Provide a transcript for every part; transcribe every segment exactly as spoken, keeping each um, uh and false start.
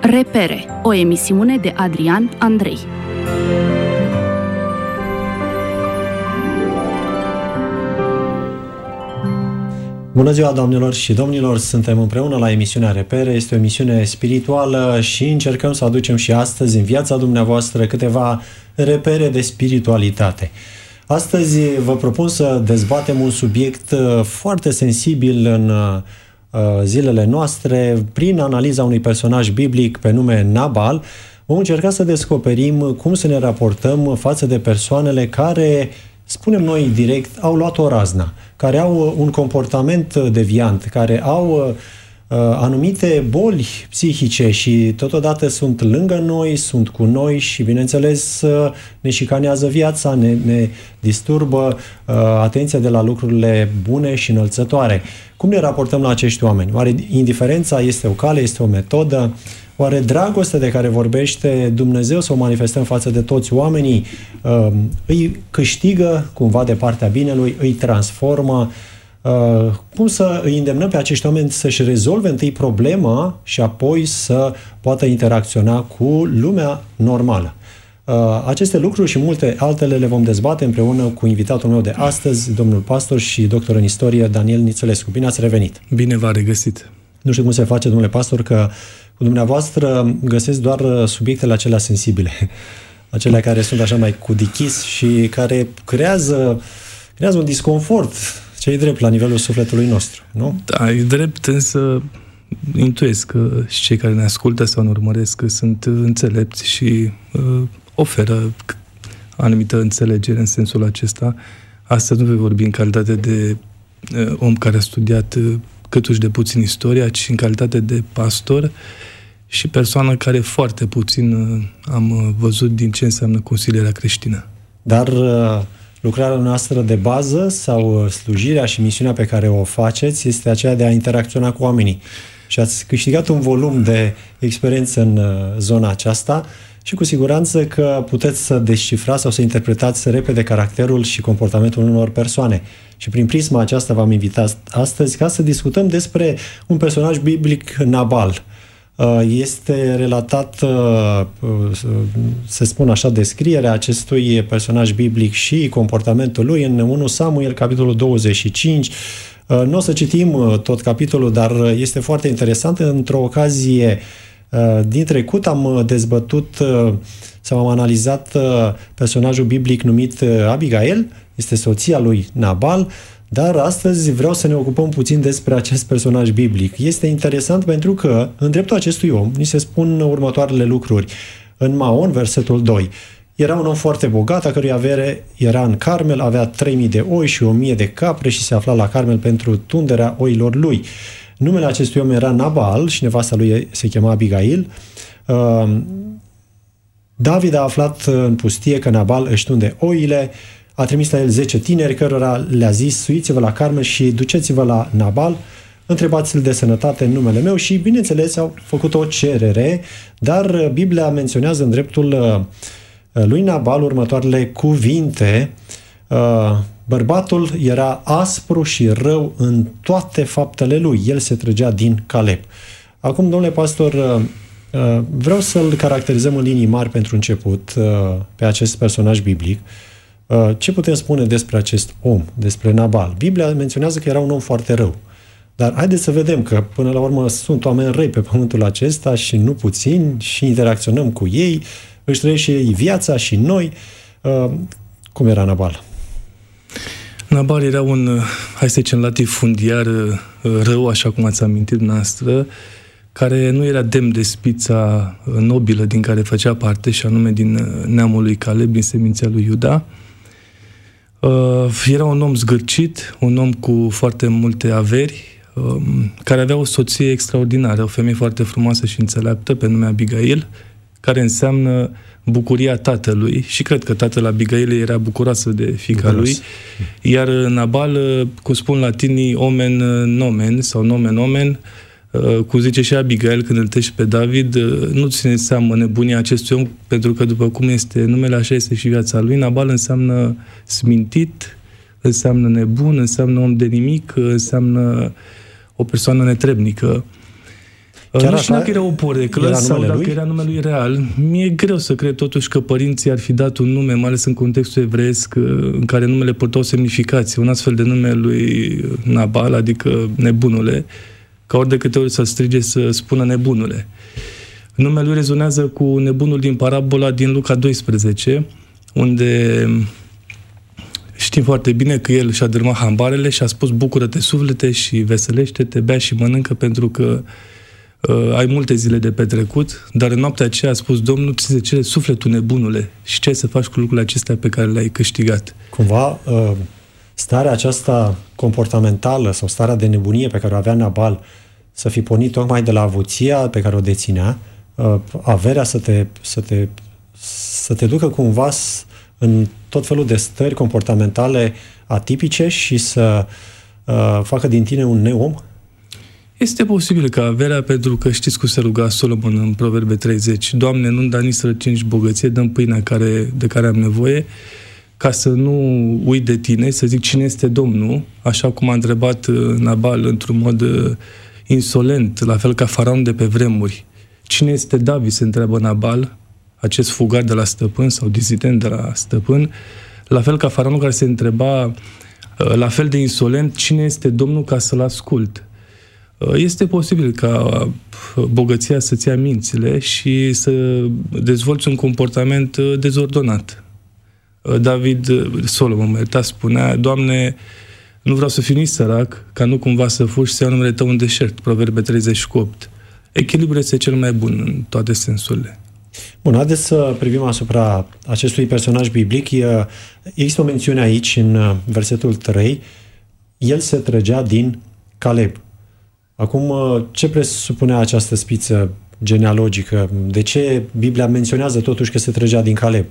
Repere, o emisiune de Adrian Andrei. Bună ziua, doamnelor și domnilor! Suntem împreună la emisiunea Repere. Este o emisiune spirituală și încercăm să aducem și astăzi în viața dumneavoastră câteva repere de spiritualitate. Astăzi vă propun să dezbatem un subiect foarte sensibil în zilele noastre. Prin analiza unui personaj biblic pe nume Nabal, vom încerca să descoperim cum să ne raportăm față de persoanele care, spunem noi direct, au luat o raznă, care au un comportament deviant, care au uh, anumite boli psihice și totodată sunt lângă noi, sunt cu noi și, bineînțeles, uh, ne șicanează viața, ne, ne disturbă uh, atenția de la lucrurile bune și înălțătoare. Cum ne raportăm la acești oameni? Oare indiferența este o cale, este o metodă? Oare dragostea de care vorbește Dumnezeu să o manifestăm față de toți oamenii îi câștigă cumva de partea binelui, îi transformă? Cum să îi îndemnăm pe acești oameni să-și rezolve întâi problema și apoi să poată interacționa cu lumea normală? Aceste lucruri și multe altele le vom dezbate împreună cu invitatul meu de astăzi, domnul pastor și doctor în istorie, Daniel Nițulescu. Bine ați revenit! Bine v-a regăsit! Nu știu cum se face, domnule pastor, că cu dumneavoastră găsesc doar subiectele acelea sensibile, acelea care sunt așa mai cu dichis și care creează, creează un disconfort, ce-i drept la nivelul sufletului nostru, nu? Da, e drept, însă intuiesc că și cei care ne ascultă sau ne urmăresc sunt înțelepți și uh, oferă anumită înțelegere în sensul acesta. Astăzi nu voi vorbi în calitate de uh, om care a studiat uh, câtuși de puțin istoria, ci în calitate de pastor și persoană care foarte puțin am văzut din ce înseamnă consilierea creștină. Dar lucrarea noastră de bază sau slujirea și misiunea pe care o faceți este aceea de a interacționa cu oamenii. Și ați câștigat un volum de experiență în zona aceasta și cu siguranță că puteți să descifrați sau să interpretați repede caracterul și comportamentul unor persoane. Și prin prisma aceasta v-am invitat astăzi ca să discutăm despre un personaj biblic, Nabal. Este relatat, se spune așa, descrierea acestui personaj biblic și comportamentul lui în unu Samuel, capitolul douăzeci și cinci. Nu o să citim tot capitolul, dar este foarte interesant. Într-o ocazie din trecut am dezbătut sau am analizat personajul biblic numit Abigail, este soția lui Nabal, dar astăzi vreau să ne ocupăm puțin despre acest personaj biblic. Este interesant pentru că în dreptul acestui om ni se spun următoarele lucruri. În Maon, versetul doi, era un om foarte bogat, a cărui avere era în Carmel, avea trei mii de oi și o mie de capre și se afla la Carmel pentru tunderea oilor lui. Numele acestui om era Nabal și nevasta lui se chema Abigail. David a aflat în pustie că Nabal își tunde oile, a trimis la el zece tineri cărora le-a zis: suiți-vă la Carmel și duceți-vă la Nabal, întrebați-l de sănătate în numele meu și, bineînțeles, au făcut o cerere, dar Biblia menționează în dreptul lui Nabal următoarele cuvinte: bărbatul era aspru și rău în toate faptele lui, el se trăgea din Caleb. Acum, domnule pastor, vreau să-l caracterizăm în linii mari pentru început pe acest personaj biblic. Ce putem spune despre acest om, despre Nabal? Biblia menționează că era un om foarte rău. Dar haideți să vedem că până la urmă sunt oameni răi pe pământul acesta și nu puțini și interacționăm cu ei, își trăiesc și ei viața și noi. Cum era Nabal? Nabal era un, hai să zicem, latifundiar rău, așa cum ați amintit dumneavoastră, care nu era demn de spița nobilă din care făcea parte, și anume din neamul lui Caleb, din seminția lui Iuda. Era un om zgârcit, un om cu foarte multe averi, care avea o soție extraordinară, o femeie foarte frumoasă și înțeleaptă, pe nume Abigail, care înseamnă bucuria tatălui, și cred că tatăl Abigail era bucuroasă de fiica lui, iar Nabal, cum spun latinii, omen nomen sau nomen omen, cum zice și Abigail când îl trece pe David, nu ține seamă nebunia acestui om, pentru că după cum este numele, așa este și viața lui. Nabal înseamnă smintit, înseamnă nebun, înseamnă om de nimic, înseamnă o persoană netrebnică. Chiar nu știu dacă era o poreclă sau dacă lui? Era numele lui real. Mi-e greu să cred totuși că părinții ar fi dat un nume, mai ales în contextul evreiesc, în care numele purta o semnificație. Un astfel de nume lui Nabal, adică nebunule, ca ori de câte ori să strige să spună nebunule. Numele lui rezonează cu nebunul din parabola din Luca doisprezece, unde știm foarte bine că el și-a dărâmat hambarele și a spus: bucură-te, suflete, și veselește-te, bea și mănâncă, pentru că uh, ai multe zile de petrecut, dar în noaptea aceea a spus Domnul: ți se cere sufletul, nebunule, și ce ai să faci cu lucrurile acestea pe care le-ai câștigat? Cumva, uh, starea aceasta comportamentală sau starea de nebunie pe care o avea Nabal să fi pornit tocmai de la avuția pe care o deținea, uh, averea să te, să te, să te ducă cumva în tot felul de stări comportamentale atipice și să uh, facă din tine un neom? Este posibil ca averea, pentru că știți cum se ruga Solomon în Proverbe treizeci: Doamne, nu-mi da nici sărăcie, nici bogăție, dă-mi pâinea care, de care am nevoie, ca să nu uit de tine, să zic cine este Domnul, așa cum a întrebat Nabal într-un mod insolent, la fel ca faraon de pe vremuri. Cine este David, se întreabă Nabal, acest fugar de la stăpân sau dizident de la stăpân, la fel ca faraonul care se întreba la fel de insolent: cine este Domnul, ca să-l ascult? Este posibil ca bogăția să-ți ia mințile și să dezvolți un comportament dezordonat. David, Solomon, mă iertați, spunea: Doamne, nu vreau să fiu nici sărac, ca nu cumva să fugi să iau numele Tău în deșert. Proverbe treizeci și opt. Echilibrul este cel mai bun în toate sensurile. Bun, haideți să privim asupra acestui personaj biblic. Există o mențiune aici, în versetul trei. El se trăgea din Caleb. Acum, ce presupunea această spiță genealogică? De ce Biblia menționează totuși că se trăgea din Caleb?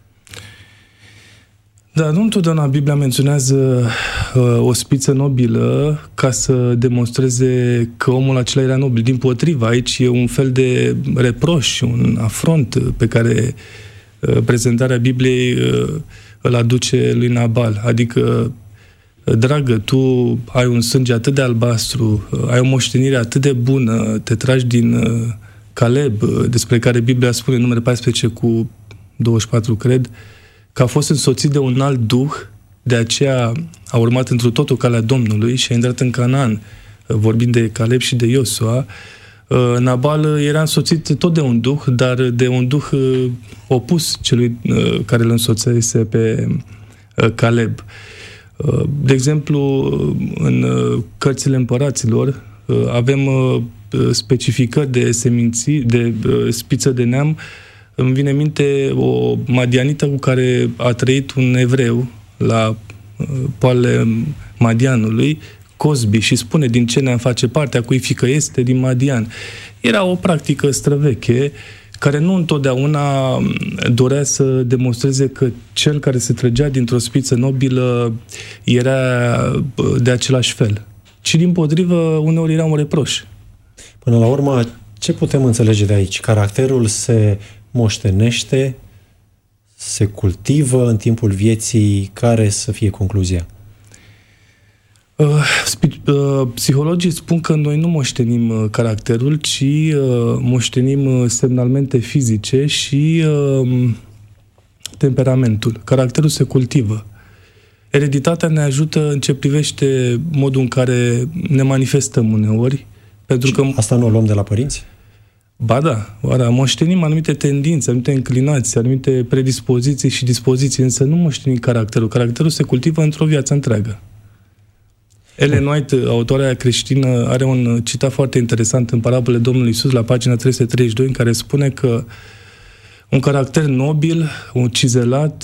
Da, nu întotdeauna Biblia menționează uh, o spiță nobilă ca să demonstreze că omul acela era nobil. Dimpotrivă, aici e un fel de reproș, un afront pe care uh, prezentarea Bibliei uh, îl aduce lui Nabal. Adică, dragă, tu ai un sânge atât de albastru, uh, ai o moștenire atât de bună, te tragi din uh, Caleb, uh, despre care Biblia spune în numele paisprezece cu douăzeci și patru, cred, că a fost însoțit de un alt duh, de aceea a urmat întru totul calea Domnului și a intrat în Canaan, vorbind de Caleb și de Iosua. Nabal era însoțit tot de un duh, dar de un duh opus celui care îl însoțise pe Caleb. De exemplu, în cărțile împăraților avem specificări de seminții, de spiță de neam. Îmi vine în minte o madianită cu care a trăit un evreu la poalele Madianului, Cosbi, și spune din ce neam face parte, a cui fiică este, din Madian. Era o practică străveche care nu întotdeauna dorea să demonstreze că cel care se trăgea dintr-o spiță nobilă era de același fel, ci dimpotrivă uneori era un reproș. Până la urmă, ce putem înțelege de aici? Caracterul se moștenește, se cultivă în timpul vieții. Care să fie concluzia? Psihologii spun că noi nu moștenim caracterul, ci moștenim semnalmente fizice și temperamentul. Caracterul se cultivă. Ereditatea ne ajută în ce privește modul în care ne manifestăm uneori. Pentru că asta nu o luăm de la părinți? Ba da, oara, moștenim anumite tendințe, anumite înclinații, anumite predispoziții și dispoziții, însă nu moștenim caracterul. Caracterul se cultivă într-o viață întreagă. Ellen White, autoarea creștină, are un citat foarte interesant în Parabolele Domnului Iisus, la pagina trei sute treizeci și doi, în care spune că un caracter nobil, un cizelat,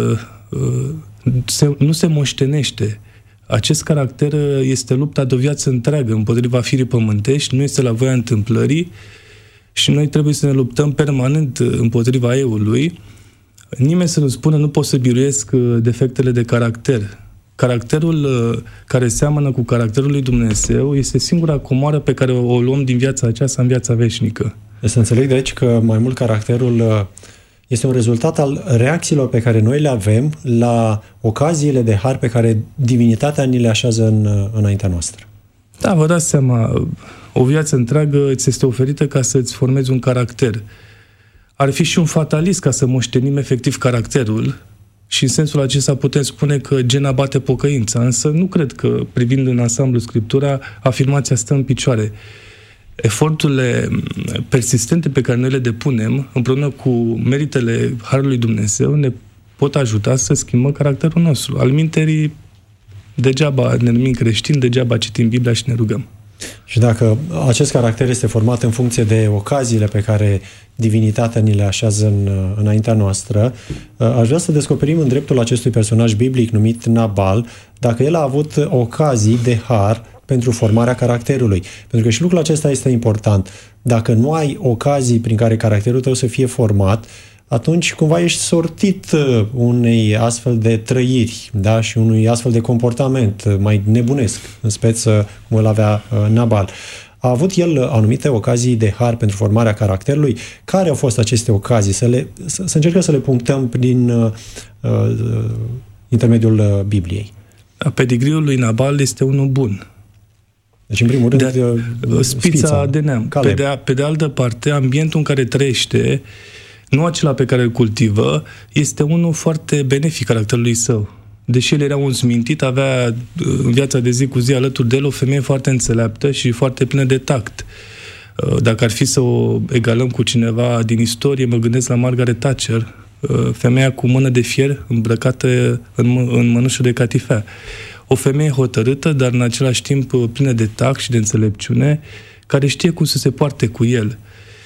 nu se moștenește. Acest caracter este lupta de o viață întreagă împotriva firii pământești, nu este la voia întâmplării și noi trebuie să ne luptăm permanent împotriva eului. Nimeni să nu spună: nu pot să biruiesc defectele de caracter. Caracterul care seamănă cu caracterul lui Dumnezeu este singura comoară pe care o luăm din viața aceasta în viața veșnică. Să înțeleg de aici că mai mult caracterul este un rezultat al reacțiilor pe care noi le avem la ocaziile de har pe care divinitatea ni le așează în, înaintea noastră. Da, vă dați seama, O viață întreagă îți este oferită ca să îți formezi un caracter. Ar fi și un fatalist ca să moștenim efectiv caracterul și în sensul acesta putem spune că gena bate pocăința, însă nu cred că, privind în ansamblu Scriptura, afirmația stă în picioare. Eforturile persistente pe care noi le depunem, împreună cu meritele Harului Dumnezeu, ne pot ajuta să schimbăm caracterul nostru. Alminterii, degeaba ne numim creștini, degeaba citim Biblia și ne rugăm. Și dacă acest caracter este format în funcție de ocaziile pe care divinitatea ni le așează în, înaintea noastră, aș vrea să descoperim în dreptul acestui personaj biblic numit Nabal, dacă el a avut ocazii de har pentru formarea caracterului. Pentru că și lucrul acesta este important. Dacă nu ai ocazii prin care caracterul tău să fie format, atunci cumva ești sortit unei astfel de trăiri, da? Și unui astfel de comportament mai nebunesc, în speță cum îl avea Nabal. A avut el anumite ocazii de har pentru formarea caracterului. Care au fost aceste ocazii? Să, le, să, să încercăm să le punctăm prin uh, uh, intermediul Bibliei. Pedigriul lui Nabal este unul bun. Deci, în primul rând, de, spița, spița de neam. Pe de, pe de altă parte, ambientul în care trăiește, nu acela pe care îl cultivă, este unul foarte benefic caracterului său. Deși el era un smintit, avea în viața de zi cu zi alături de el o femeie foarte înțeleaptă și foarte plină de tact. Dacă ar fi să o egalăm cu cineva din istorie, mă gândesc la Margaret Thatcher, femeia cu mână de fier îmbrăcată în, în mănușă de catifea. O femeie hotărâtă, dar în același timp plină de tact și de înțelepciune, care știe cum să se poarte cu el.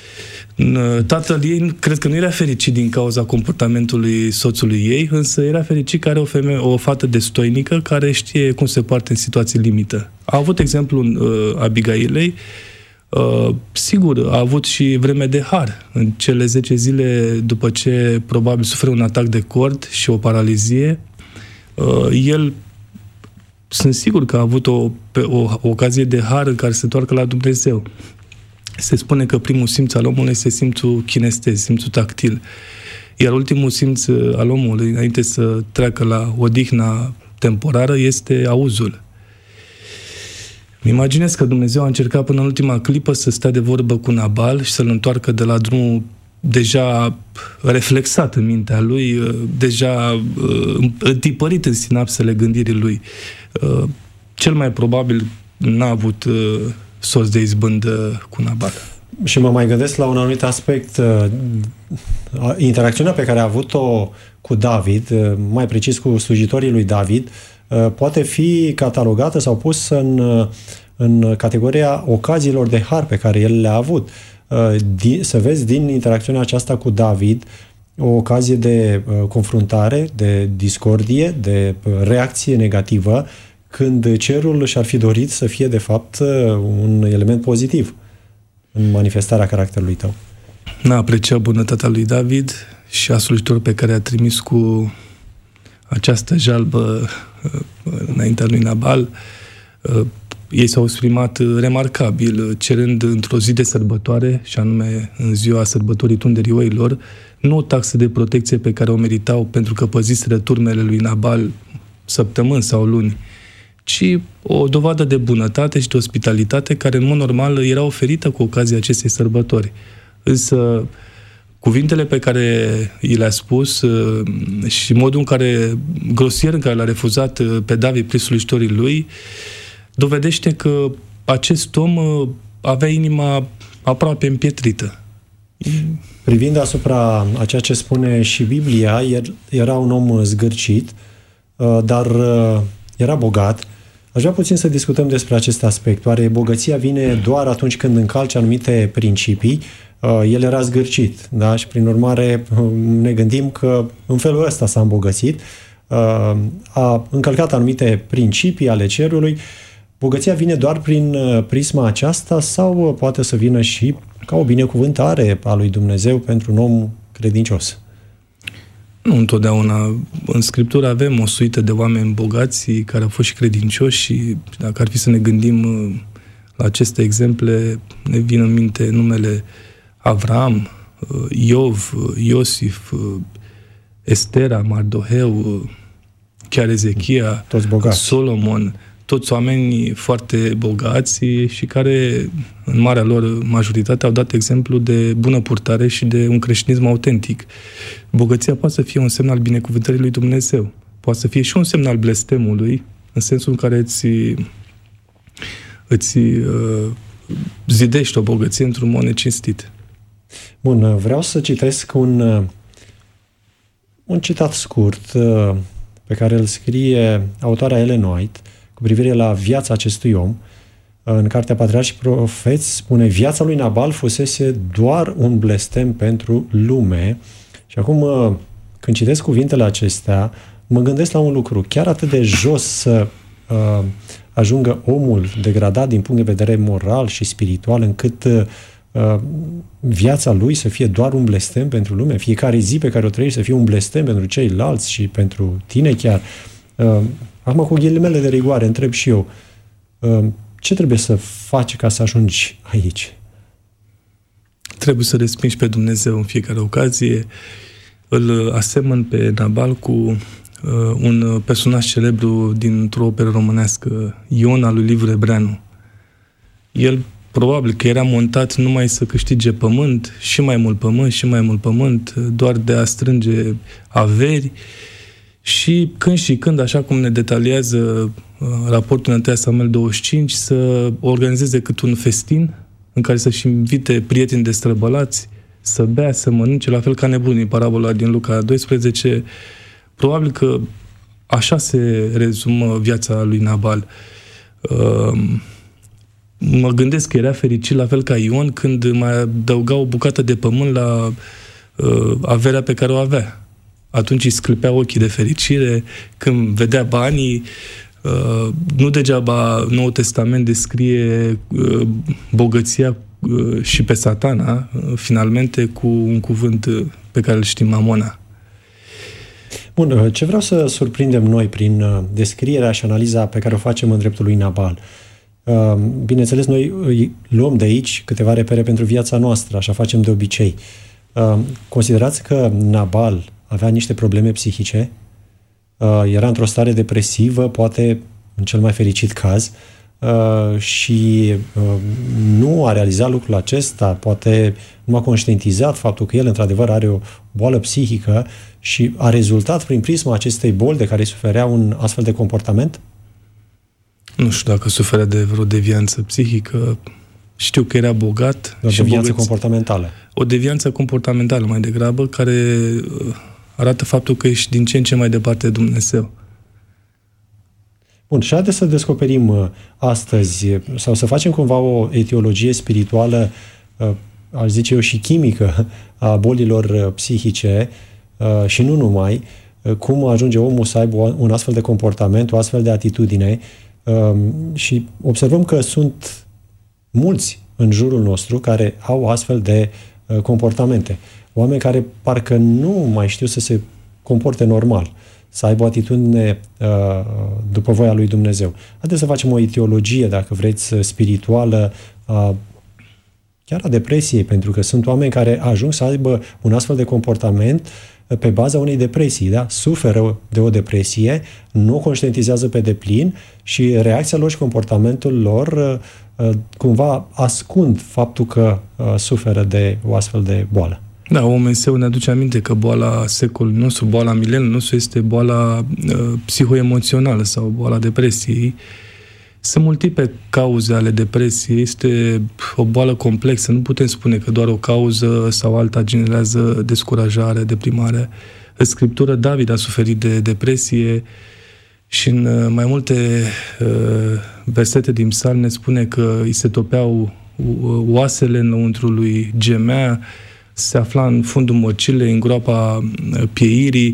Tatăl ei, cred că nu era fericit din cauza comportamentului soțului ei, însă era fericit că are o femeie, o fată destoinică care știe cum se poartă în situații limită. A avut exemplul uh, Abigailei, uh, sigur, a avut și vreme de har. În cele zece zile după ce probabil suferă un atac de cord și o paralizie, uh, el, sunt sigur că a avut o, o, o ocazie de har în care se toarcă la Dumnezeu. Se spune că primul simț al omului este simțul kinestez, simțul tactil. Iar ultimul simț al omului, înainte să treacă la odihna temporară, este auzul. Îmi imaginez că Dumnezeu a încercat până în ultima clipă să stea de vorbă cu Nabal și să-l întoarcă de la drumul deja reflexat în mintea lui, deja întipărit în sinapsele gândirii lui. Cel mai probabil n-a avut soț de izbândă cu Nabal. Și mă mai gândesc la un anumit aspect. Interacțiunea pe care a avut-o cu David, mai precis cu slujitorii lui David, poate fi catalogată sau pusă în, în categoria ocaziilor de har pe care el le-a avut. Să vezi din interacțiunea aceasta cu David o ocazie de confruntare, de discordie, de reacție negativă, când cerul și-ar fi dorit să fie, de fapt, un element pozitiv în manifestarea caracterului tău. N-a apreciat bunătatea lui David și a slujitorul pe care a trimis cu această jalbă înaintea lui Nabal. Ei s-au exprimat remarcabil, cerând într-o zi de sărbătoare, și anume în ziua sărbătorii tunderii oilor, nu o taxă de protecție pe care o meritau pentru că păziseră turmele lui Nabal săptămâni sau luni, ci o dovadă de bunătate și de ospitalitate care, în mod normal, era oferită cu ocazia acestei sărbători. Însă, cuvintele pe care i le-a spus și modul în care, grosier în care l-a refuzat pe David prin slujitorii lui, dovedește că acest om avea inima aproape împietrită. Privind asupra a ceea ce spune și Biblia, era un om zgârcit, dar era bogat. Aș vrea puțin să discutăm despre acest aspect. Oare bogăția vine doar atunci când încalci anumite principii? El era zgârcit, da? Și prin urmare ne gândim că în felul ăsta s-a îmbogățit. A încălcat anumite principii ale cerului. Bogăția vine doar prin prisma aceasta sau poate să vină și ca o binecuvântare a lui Dumnezeu pentru un om credincios? Nu întotdeauna. În Scriptură avem o suită de oameni bogați care au fost și credincioși și dacă ar fi să ne gândim la aceste exemple, ne vin în minte numele Avram, Iov, Iosif, Estera, Mardoheu, chiar Ezechia, toți bogați. Solomon, toți oamenii foarte bogați și care, în marea lor majoritate, au dat exemplu de bună purtare și de un creștinism autentic. Bogăția poate să fie un semn al binecuvântării lui Dumnezeu. Poate să fie și un semn al blestemului, în sensul în care îți, îți uh, zidești o bogăție într-un mod necinstit. Bun, vreau să citesc un, un citat scurt pe care îl scrie autoarea Ellen White cu privire la viața acestui om. În Cartea Patriarhi și Profeți spune: viața lui Nabal fusese doar un blestem pentru lume. Și acum, când citesc cuvintele acestea, mă gândesc la un lucru. Chiar atât de jos să uh, ajungă omul degradat din punct de vedere moral și spiritual, încât uh, viața lui să fie doar un blestem pentru lume, fiecare zi pe care o trăiești să fie un blestem pentru ceilalți și pentru tine chiar. Uh, acum, cu ghilimele de rigoare, întreb și eu, uh, ce trebuie să faci ca să ajungi aici? Trebuie să respingi pe Dumnezeu în fiecare ocazie. Îl asemăn pe Nabal cu uh, un personaj celebru dintr-o operă românească, Ion al lui Liviu Rebreanu. El probabil că era montat numai să câștige pământ, și mai mult pământ, și mai mult pământ, doar de a strânge averi. Și când și când, așa cum ne detaliază uh, raportul în unu Samuel douăzeci și cinci, să organizeze cât un festin în care să-și invite prieteni destrăbălați, să bea, să mănânce, la fel ca nebunii, parabola din Luca doisprezece. Probabil că așa se rezumă viața lui Nabal. Uh, mă gândesc că era fericit, la fel ca Ion, când mai adăuga o bucată de pământ la uh, averea pe care o avea. Atunci îi sclipea ochii de fericire când vedea banii. Uh, nu degeaba Noul Testament descrie uh, bogăția uh, și pe Satana, uh, finalmente, cu un cuvânt uh, pe care îl știm, Mamona. Bun, ce vreau să surprindem noi prin uh, descrierea și analiza pe care o facem în dreptul lui Nabal? Uh, bineînțeles, noi îi luăm de aici câteva repere pentru viața noastră, așa facem de obicei. Uh, considerați că Nabal avea niște probleme psihice, uh, era într-o stare depresivă, poate în cel mai fericit caz, uh, și uh, nu a realizat lucrul acesta, poate nu a conștientizat faptul că el într-adevăr are o boală psihică și a rezultat prin prisma acestei boli de care suferea un astfel de comportament? Nu știu dacă suferea de vreo devianță psihică. Știu că era bogat. O și devianță bogăț... comportamentală. O devianță comportamentală mai degrabă, care arată faptul că ești din ce în ce mai departe de Dumnezeu. Bun, și haideți să descoperim astăzi, sau să facem cumva o etiologie spirituală, aș zice eu, și chimică a bolilor psihice, și nu numai, cum ajunge omul să aibă un astfel de comportament, o astfel de atitudine, și observăm că sunt mulți în jurul nostru care au astfel de comportamente. Oameni care parcă nu mai știu să se comporte normal, să aibă o atitudine după voia lui Dumnezeu. Haideți să facem o etiologie, dacă vreți, spirituală, chiar a depresiei, pentru că sunt oameni care ajung să aibă un astfel de comportament pe baza unei depresii, da? Suferă de o depresie, nu o conștientizează pe deplin și reacția lor și comportamentul lor cumva ascund faptul că suferă de o astfel de boală. Da, O M S-ul ne aduce aminte că boala secolului nostru, boala mileniului nostru, este boala uh, psihoemoțională sau boala depresiei. Sunt multiple cauze ale depresiei, este o boală complexă, nu putem spune că doar o cauză sau alta generează descurajare, deprimare. În Scriptură, David a suferit de depresie și în mai multe uh, versete din Psalm ne spune că îi se topeau oasele înăuntru lui, gemea, se afla în fundul mocilei, în groapa pieirii.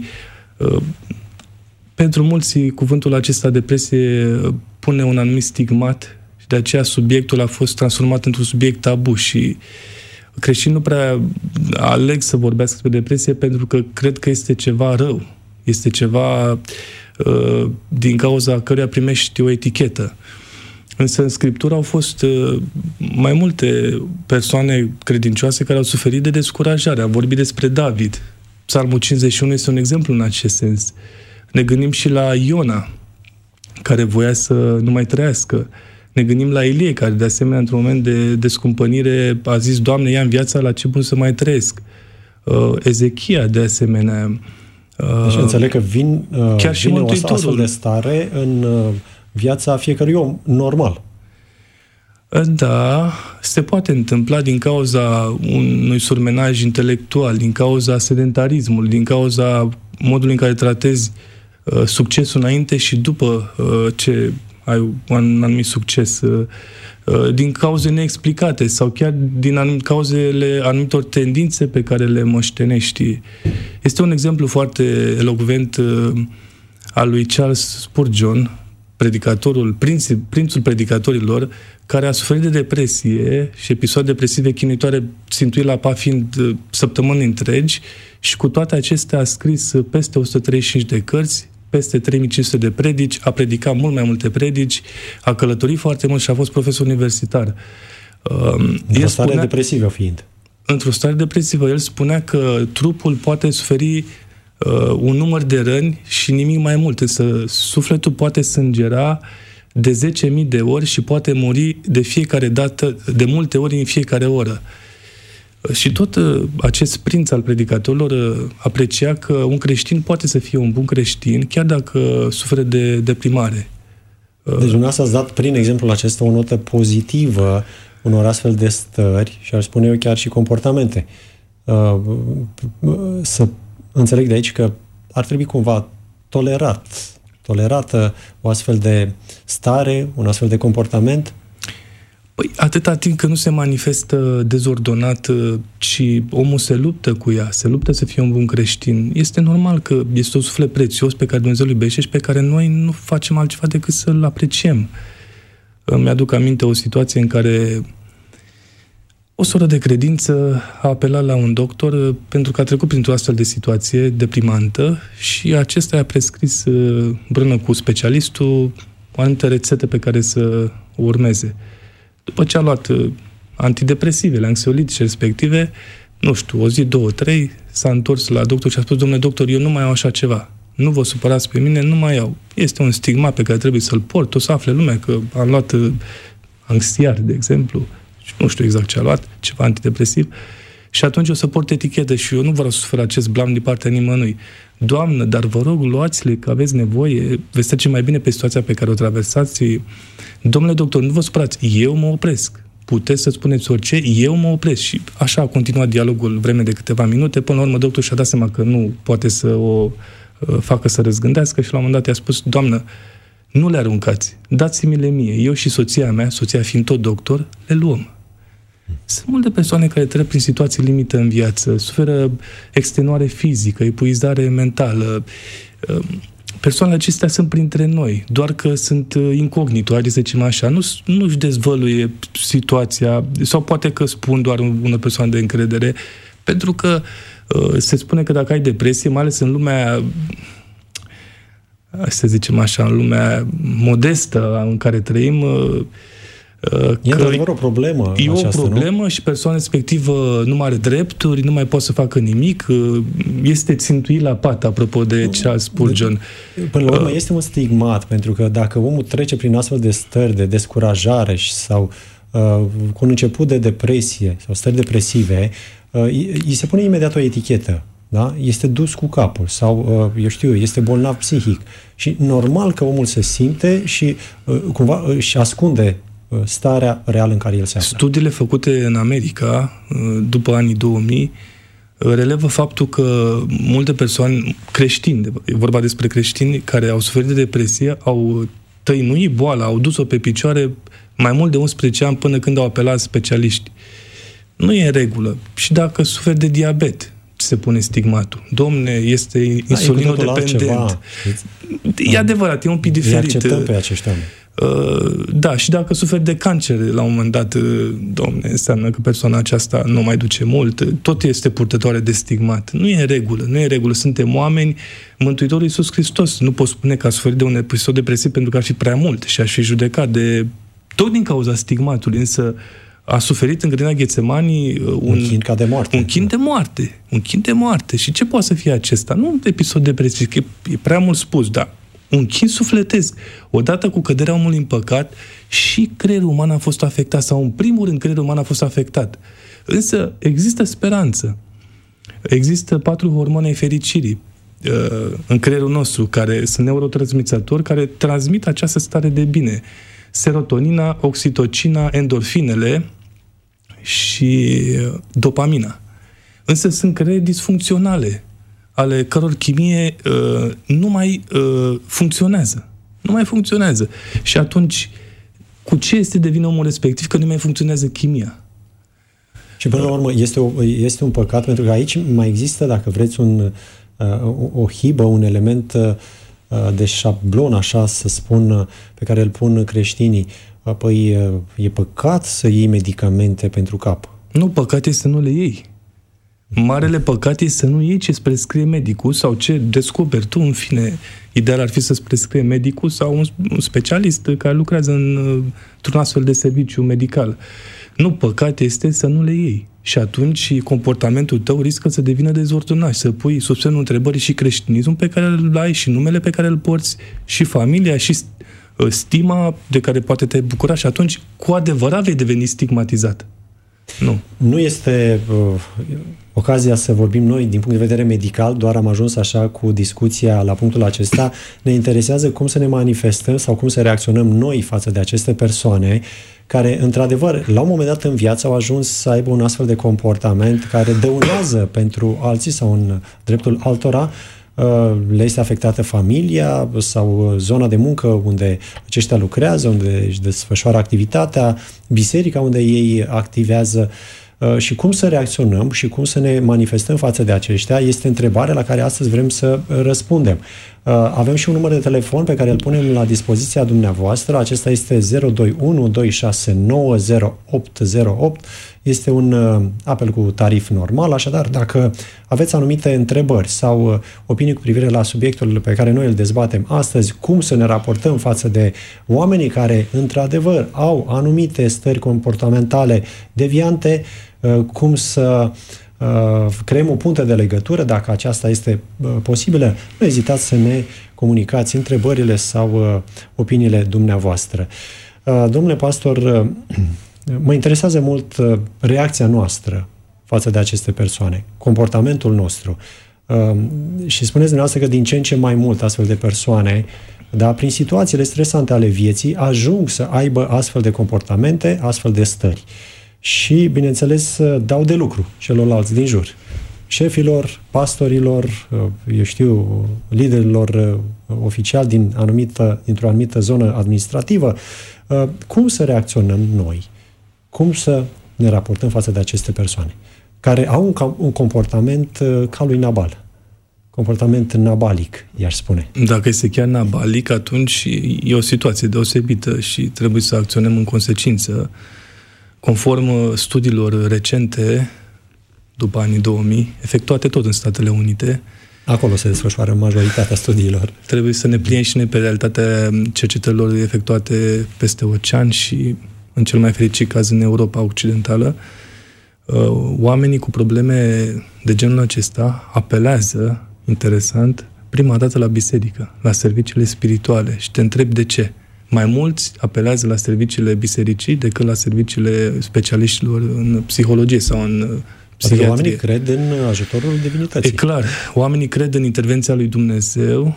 Pentru mulți, cuvântul acesta depresie pune un anumit stigmat și de aceea subiectul a fost transformat într-un subiect tabu și creștinii nu prea aleg să vorbească despre depresie pentru că cred că este ceva rău. Este ceva uh, din cauza căruia primești o etichetă. Însă în Scriptură au fost uh, mai multe persoane credincioase care au suferit de descurajare. Am vorbit despre David. Psalmul cincizeci și unu este un exemplu în acest sens. Ne gândim și la Iona, care voia să nu mai trăiască. Ne gândim la Ilie, care de asemenea, într-un moment de descumpănire, a zis, Doamne, ia-mi viața, la ce bun să mai trăiesc. Uh, Ezechia, de asemenea. Uh, deci înțeleg că vin, uh, chiar și vine o astfel de stare în uh, viața fiecărui om normal. Da, se poate întâmpla din cauza unui surmenaj intelectual, din cauza sedentarismului, din cauza modului în care tratezi uh, succesul înainte și după uh, ce ai un anumit succes, uh, din cauze neexplicate sau chiar din anum- cauzele anumitor tendințe pe care le moștenești. Este un exemplu foarte elocvent uh, al lui Charles Spurgeon, predicatorul, prinț, prințul predicatorilor, care a suferit de depresie și episoade depresive chinuitoare țintuit la pat fiind uh, săptămâni întregi, și cu toate acestea a scris uh, peste o sută treizeci și cinci de cărți, peste trei mii cinci sute de predici, a predicat mult mai multe predici, a călătorit foarte mult și a fost profesor universitar. Uh, într-o stare spunea, depresivă fiind. Într-o stare depresivă. El spunea că trupul poate suferi uh, un număr de răni și nimic mai mult, însă sufletul poate sângera de zece mii de ori și poate muri de fiecare dată, de multe ori în fiecare oră. Și tot acest prinț al predicatorilor aprecia că un creștin poate să fie un bun creștin, chiar dacă suferă de deprimare. Deci dumneavoastră ați dat prin exemplul acesta o notă pozitivă unor astfel de stări și aș spune eu chiar și comportamente. Să înțeleg de aici că ar trebui cumva tolerat, tolerată o astfel de stare, un astfel de comportament. Păi, atâta timp că nu se manifestă dezordonat, ci omul se luptă cu ea, se luptă să fie un bun creștin. Este normal că este un suflet prețios pe care Dumnezeu îl iubește și pe care noi nu facem altceva decât să-l apreciem. Îmi aduc aminte o situație în care o soră de credință a apelat la un doctor pentru că a trecut printr-o astfel de situație deprimantă și acesta i-a prescris împreună cu specialistul o anumită rețetă pe care să o urmeze. După ce a luat antidepresivele, anxiolitice respective, nu știu, o zi, două, trei, s-a întors la doctor și a spus, domnule doctor, eu nu mai iau așa ceva. Nu vă supărați pe mine, nu mai iau. Este un stigmat pe care trebuie să-l port, o să afle lumea că am luat anxiar, de exemplu, și nu știu exact ce a luat, ceva antidepresiv, și atunci o să port etichetă și eu nu vreau să sufer acest blam din partea nimănui. Doamnă, dar vă rog, luați-le că aveți nevoie, veți trece mai bine pe situația pe care o traversați. Domnule doctor, nu vă supărați, eu mă opresc. Puteți să spuneți orice, eu mă opresc. Și așa a continuat dialogul vreme de câteva minute, până la urmă doctorul și-a dat seama că nu poate să o uh, facă să răzgândească și la un moment dat i-a spus, doamnă, nu le aruncați, dați-mi-le mie. Eu și soția mea, soția fiind tot doctor, le luăm. Sunt multe persoane care trec prin situații limită în viață, suferă extenuare fizică, epuizare mentală. Persoanele acestea sunt printre noi, doar că sunt incognito, haideți să zicem așa, nu, nu-și dezvăluie situația, sau poate că spun doar ună persoană de încredere, pentru că se spune că dacă ai depresie, mai ales în lumea, să zicem așa, în lumea modestă în care trăim, E într-adevăr o problemă. E această, o problemă nu? Și persoana respectivă nu mai are drepturi, nu mai poate să facă nimic, este țintuit la pat, apropo de Charles Spurgeon. Până la urmă este un stigmat, pentru că dacă omul trece prin astfel de stări de descurajare sau uh, cu un început de depresie sau stări depresive, uh, îi se pune imediat o etichetă. Da? Este dus cu capul sau, eu știu, este bolnav psihic. Și normal că omul se simte și uh, cumva își ascunde starea reală în care el se află. Studiile făcute în America, după anii două mii, relevă faptul că multe persoane creștini, e vorba despre creștini care au suferit de depresie, au tăinuit boala, au dus-o pe picioare mai mult de unsprezece ani până când au apelat specialiști. Nu e în regulă. Și dacă suferi de diabet, se pune stigmatul. Domne, este insulinodependent. E adevărat, e un pic diferit. Îi acceptăm pe acești oameni. Uh, da, și dacă suferi de cancer la un moment dat, uh, domne, înseamnă că persoana aceasta nu mai duce mult, tot este purtătoare de stigmat. Nu e în regulă, nu e în regulă. Suntem oameni. Mântuitorul Iisus Hristos nu pot spune că a suferit de un episod depresiv pentru că ar fi prea mult și aș fi judecat de tot din cauza stigmatului, însă a suferit în grădina Ghețemanii un, un chin ca de moarte. Un chin de moarte. Un chin de moarte. Și ce poate să fie acesta? Nu un episod depresiv, că e, e prea mult spus, dar Un chin sufletesc. Odată cu căderea omului în păcat, și creierul uman a fost afectat, sau în primul rând creierul uman a fost afectat. Însă există speranță. Există patru hormoni ai fericirii uh, în creierul nostru, care sunt neurotransmițători, care transmit această stare de bine. Serotonina, oxitocina, endorfinele și dopamina. Însă sunt creiere disfuncționale, ale căror chimie uh, nu mai uh, funcționează. Nu mai funcționează. Și atunci, cu ce este de vină omul respectiv că nu mai funcționează chimia? Și până la urmă este, o, este un păcat, pentru că aici mai există, dacă vreți, un, uh, o, o hibă, un element uh, de șablon, așa să spun, pe care îl pun creștinii. Păi e păcat să iei medicamente pentru cap. Nu, păcat este să nu le iei. Marele păcat este să nu iei ce îți prescrie medicul sau ce descoperi tu, în fine. Ideal ar fi să-ți prescrie medicul sau un, un specialist care lucrează în, într-un astfel de serviciu medical. Nu, păcat este să nu le iei. Și atunci comportamentul tău riscă să devină dezordonat, să pui sub semnul întrebării și creștinismul pe care îl ai, și numele pe care îl porți, și familia, și stima de care poate te bucura, și atunci cu adevărat vei deveni stigmatizat. Nu. Nu este uh, ocazia să vorbim noi din punct de vedere medical, doar am ajuns așa cu discuția la punctul acesta. Ne interesează cum să ne manifestăm sau cum să reacționăm noi față de aceste persoane care, într-adevăr, la un moment dat în viață au ajuns să aibă un astfel de comportament care dăunează pentru alții sau în dreptul altora. Le este afectată familia sau zona de muncă unde aceștia lucrează, unde își desfășoară activitatea, biserica unde ei activează. Și cum să reacționăm și cum să ne manifestăm față de aceștia este întrebarea la care astăzi vrem să răspundem. Avem și un număr de telefon pe care îl punem la dispoziția dumneavoastră. Acesta este zero doi unu doi șase nouă zero opt zero opt. Este un apel cu tarif normal, așadar dacă aveți anumite întrebări sau opinii cu privire la subiectul pe care noi îl dezbatem astăzi, cum să ne raportăm față de oamenii care într-adevăr au anumite stări comportamentale deviante, cum să creăm o punte de legătură, dacă aceasta este posibilă, nu ezitați să ne comunicați întrebările sau opiniile dumneavoastră. Domnule pastor, mă interesează mult reacția noastră față de aceste persoane, comportamentul nostru. Și spuneți dumneavoastră că din ce în ce mai mult astfel de persoane, da, prin situațiile stresante ale vieții, ajung să aibă astfel de comportamente, astfel de stări. Și, bineînțeles, dau de lucru celorlalți din jur. Șefilor, pastorilor, eu știu, liderilor oficiali din anumită, dintr-o anumită zonă administrativă. Cum să reacționăm noi? Cum să ne raportăm față de aceste persoane care au un, un comportament ca lui Nabal? Comportament nabalic, i-aș spune. Dacă este chiar nabalic, atunci e o situație deosebită și trebuie să acționăm în consecință. Conform studiilor recente, după anii două mii, efectuate tot în Statele Unite, acolo se desfășoară majoritatea studiilor. Trebuie să ne pliem și noi pe realitatea cercetărilor efectuate peste ocean și, în cel mai fericit caz, în Europa Occidentală. Oamenii cu probleme de genul acesta apelează, interesant, prima dată la biserică, la serviciile spirituale. Și te întreb de ce. Mai mulți apelează la serviciile bisericii decât la serviciile specialiștilor în psihologie sau în psihiatrie. Oamenii cred în ajutorul divinității. E clar, oamenii cred în intervenția lui Dumnezeu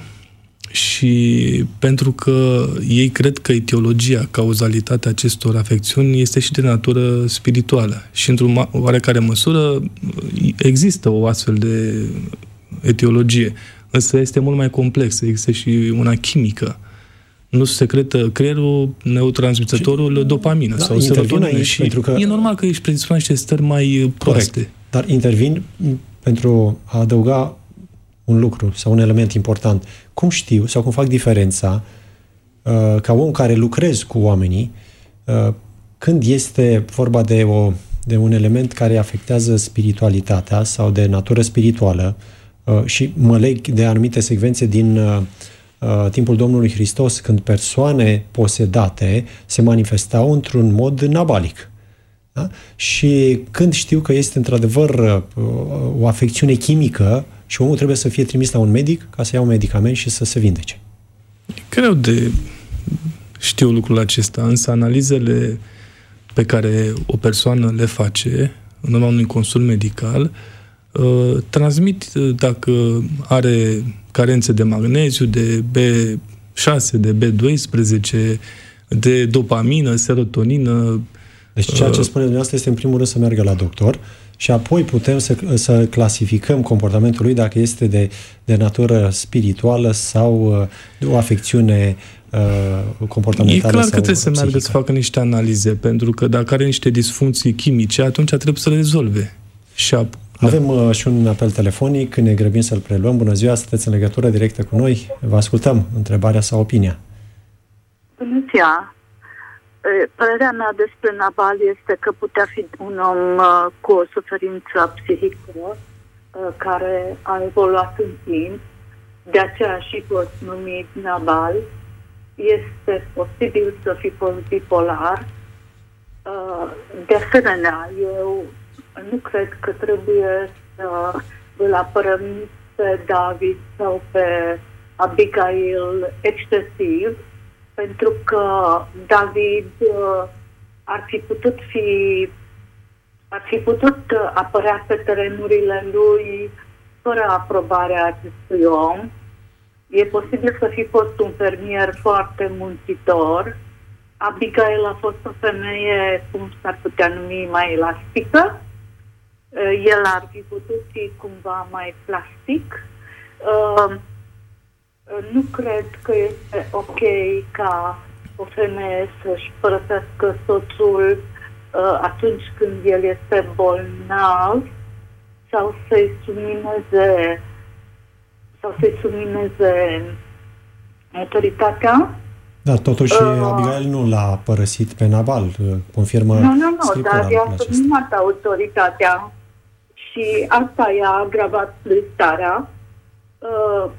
și pentru că ei cred că etiologia, cauzalitatea acestor afecțiuni este și de natură spirituală. Și într-o oarecare măsură există o astfel de etiologie, însă este mult mai complexă, există și una chimică. Nu se secretă creierul, neurotransmițătorul, dopamină da, sau serotonină și pentru că... e normal că ești predisponat niște stări mai proaste. Corect. Dar intervin pentru a adăuga un lucru sau un element important. Cum știu sau cum fac diferența uh, ca om care lucrez cu oamenii uh, când este vorba de, o, de un element care afectează spiritualitatea sau de natură spirituală uh, și mă leg de anumite secvențe din uh, timpul Domnului Hristos, când persoane posedate se manifestau într-un mod nabalic. Da? Și când știu că este într-adevăr o afecțiune chimică și omul trebuie să fie trimis la un medic ca să ia un medicament și să se vindece. E greu de știu lucrul acesta, însă analizele pe care o persoană le face în urma unui consult medical uh, transmit dacă are carențe de magneziu, de B șase, de B doisprezece, de dopamină, serotonină. Deci ceea ce spune dumneavoastră este în primul rând să meargă la doctor și apoi putem să, să clasificăm comportamentul lui dacă este de, de natură spirituală sau uh, o afecțiune uh, comportamentală. E clar sau că trebuie să psihică. meargă să facă niște analize, pentru că dacă are niște disfuncții chimice, atunci trebuie să le rezolve. Și ap- Avem uh, și un apel telefonic, ne grăbim să-l preluăm. Bună ziua, sunteți în legătură directă cu noi. Vă ascultăm întrebarea sau opinia. Bună ziua! Părerea mea despre Nabal este că putea fi un om uh, cu o suferință psihică uh, care a evoluat în timp, de aceea și fost numit Nabal. Este posibil să fi fost bipolar. Uh, de asemenea, eu nu cred că trebuie să îl apărăm pe David sau pe Abigail excesiv, pentru că David uh, ar fi putut fi ar fi putut apărea pe terenurile lui fără aprobarea acestui om. E posibil să fi fost un fermier foarte muncitor. Abigail a fost o femeie, cum s-ar putea numi, mai elastică. Uh, el ar fi putut fi cumva mai plastic. Uh, Nu cred că este ok ca o femeie să-și părăsească soțul uh, atunci când el este bolnav sau să-i submineze sau să-i submineze autoritatea. Da, totuși Uh, Abigail nu l-a părăsit pe Nabal, confirmă Nu, nu, nu, Scriptura dar i-a lucrul acesta. subminat autoritatea și asta i-a agravat starea. Uh,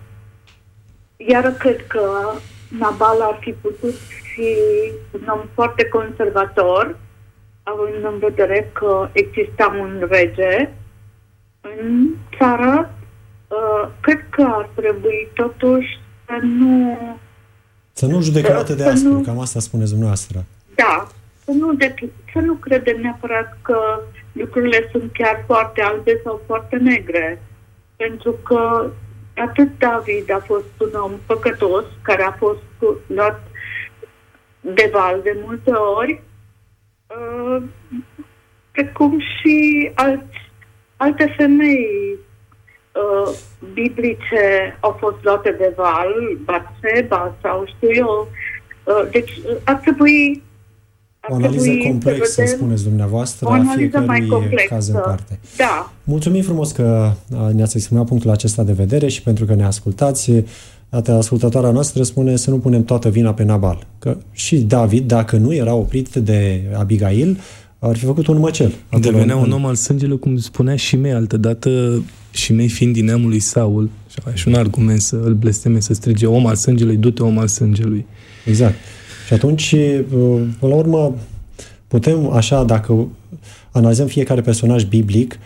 Iar cred că Nabal ar fi putut fi un om foarte conservator, având în vedere că exista un rege în țară. Uh, cred că ar trebui totuși să nu... Să nu judecăm atât de să aspru, nu- cam asta spuneți dumneavoastră. Da, să nu, de, să nu credem neapărat că lucrurile sunt chiar foarte albe sau foarte negre. Pentru că atât David a fost un om păcătos, care a fost luat de val de multe ori, uh, precum și alți, alte femei uh, biblice au fost luate de val, Batseba sau știu eu. Uh, deci uh, ar trebui O analiză complexă, să vedem spuneți dumneavoastră, o a analiză mai fiecărui complexă. caz în parte. Da. Mulțumim frumos că ne-ați exprimat punctul acesta de vedere și pentru că ne ascultați. Dată ascultătoarea noastră spune să nu punem toată vina pe Nabal. Că și David, dacă nu era oprit de Abigail, ar fi făcut un măcel. Devenea un om al sângelui, cum spunea Shimei altădată, Shimei fiind din neamul lui Saul, și avea și un argument să îl blesteme, să strige om al sângelui, du-te om al sângelui. Exact. Și atunci, până la urmă, putem așa, dacă analizăm fiecare personaj biblic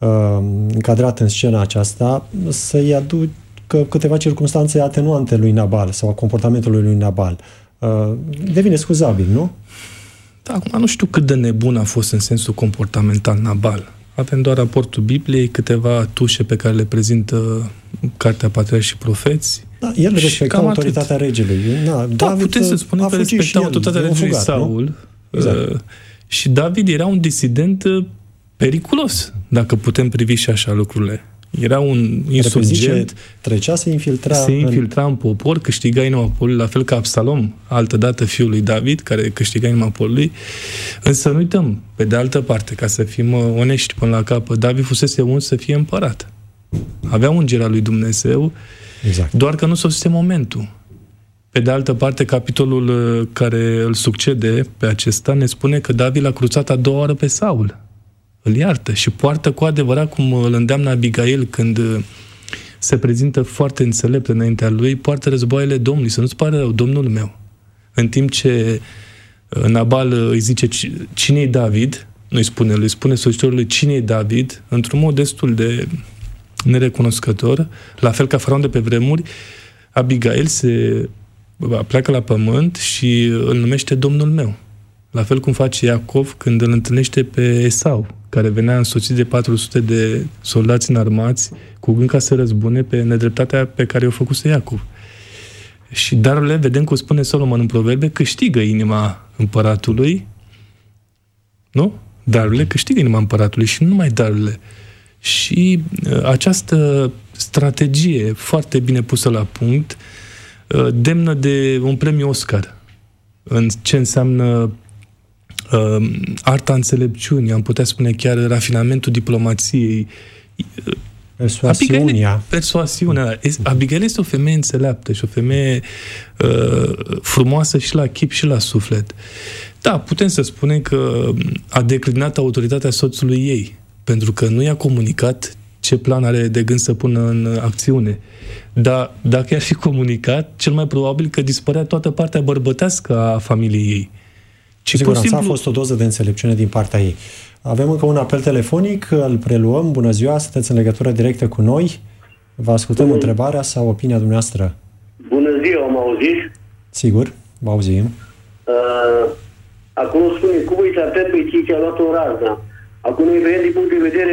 încadrat în scena aceasta, să-i aducă câteva circunstanțe atenuante lui Nabal sau a comportamentului lui Nabal. Devine scuzabil, nu? Da, acum nu știu cât de nebun a fost în sensul comportamental Nabal. Avem doar raportul Bibliei, câteva tușe pe care le prezintă Cartea Patriarhi și Profeți. Da, el respecta autoritatea atât. regelui. Da, Da, David putem să spunem că respecta autoritatea regelui Saul. Exact. Uh, și David era un disident uh, periculos, dacă putem privi și așa lucrurile. Era un insurgent. Trecea, se infiltra. Se infiltra în... în popor, câștiga inima poporului, la fel ca Absalom, altădată fiul lui David, care câștiga inima poporului. Însă nu uităm, pe de altă parte, ca să fim onești până la capăt, David fusese uns să fie împărat. Avea ungerea lui Dumnezeu, exact. Doar că nu sosise momentul. Pe de altă parte, capitolul care îl succede pe acesta ne spune că David l-a cruțat a doua oară pe Saul. Îl iartă și poartă cu adevărat, cum îl îndeamnă Abigail când se prezintă foarte înțelept înaintea lui, poartă războaiele Domnului, să nu-ți pare rău, Domnul meu. În timp ce Nabal îi zice cine-i David, nu-i spune, îi spune soțitorului cine-i David, într-un mod destul de nerecunoscător, la fel ca faraon de pe vremuri, Abigail se pleacă la pământ și îl numește Domnul meu. La fel cum face Iacov când îl întâlnește pe Esau, care venea însoțit de patru sute de soldați înarmați cu gând ca să răzbune pe nedreptatea pe care o făcuse Iacov. Și darurile, vedem cum spune Solomon în Proverbe, câștigă inima împăratului, nu? Darurile câștigă inima împăratului și nu numai darurile. Și uh, această strategie foarte bine pusă la punct, uh, demnă de un premiu Oscar în ce înseamnă uh, arta înțelepciunii, am putea spune chiar rafinamentul diplomației, persoasiunea. Abigail, persoasiunea. Abigail este o femeie înțeleaptă și o femeie uh, frumoasă și la chip și la suflet. Da, putem să spunem că a declinat autoritatea soțului ei, pentru că nu i-a comunicat ce plan are de gând să pună în acțiune. Dar dacă i-ar fi comunicat, cel mai probabil că dispărea toată partea bărbătească a familiei ei. Cu siguranță simplu... a fost o doză de înțelepciune din partea ei. Avem încă un apel telefonic, îl preluăm. Bună ziua, sunteți în legătură directă cu noi. Vă ascultăm Bună. întrebarea sau opinia dumneavoastră. Bună ziua, am auzit? Sigur, vă auzim. Uh, acum spune, cum îi se apel pe cei ce a luat o razna? Acum îi vedem din punct de vedere,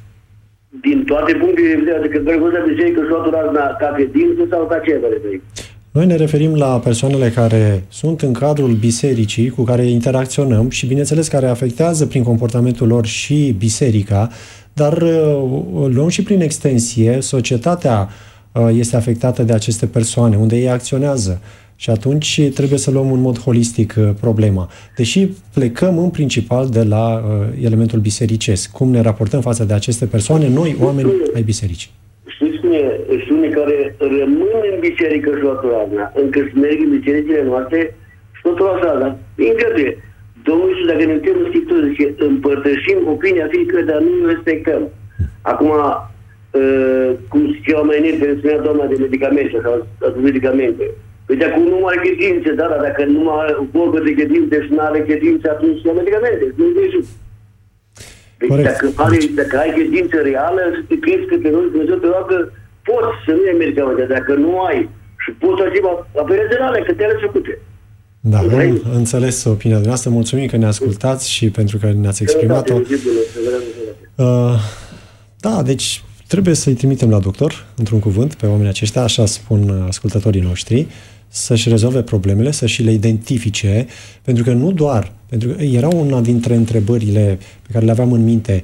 din toate punctele de vedere, adică Bărgoza Biserică și-a luat o razna ca credință sau ca ce vă. Noi ne referim la persoanele care sunt în cadrul bisericii, cu care interacționăm și, bineînțeles, care afectează prin comportamentul lor și biserica, dar luăm și prin extensie, societatea este afectată de aceste persoane, unde ei acționează. Și atunci trebuie să luăm în mod holistic problema. Deși plecăm în principal de la elementul bisericesc. Cum ne raportăm față de aceste persoane, noi, oameni ai bisericii. Știți cum e? Sunt unii care rămân în biserică și luat razna, încă să merg în bisericile noastre și tot luat razna. Îngăduie. Domnul Iisus, dacă ne uităm în Scriptură, zice, împărtășim opinia fiecare, dar nu îl respectăm. Acum, uh, cum zicea oamenii, care spunea doamna de medicamente sau de medicamente. Păi dacă nu are credințe, da, dar dacă nu mai vorbă de credințe și nu are credințe, atunci nu medicamente. Nu de Iisus. Deci dacă, are, dacă ai credință reală și te crezi că te rog Dumnezeu te roagă, poți să nu ai medicamente. Dacă nu ai și poți să ajungi apeleze în alea, că te-ai făcute. Da, am înțeles opinia dumneavoastră. Mulțumim că ne ascultați și pentru că ne-ați exprimat-o. Uh, da, deci trebuie să-i trimitem la doctor, într-un cuvânt, pe oamenii aceștia, așa spun ascultătorii noștri, să-și rezolve problemele, să-și le identifice, pentru că nu doar, pentru că era una dintre întrebările pe care le aveam în minte,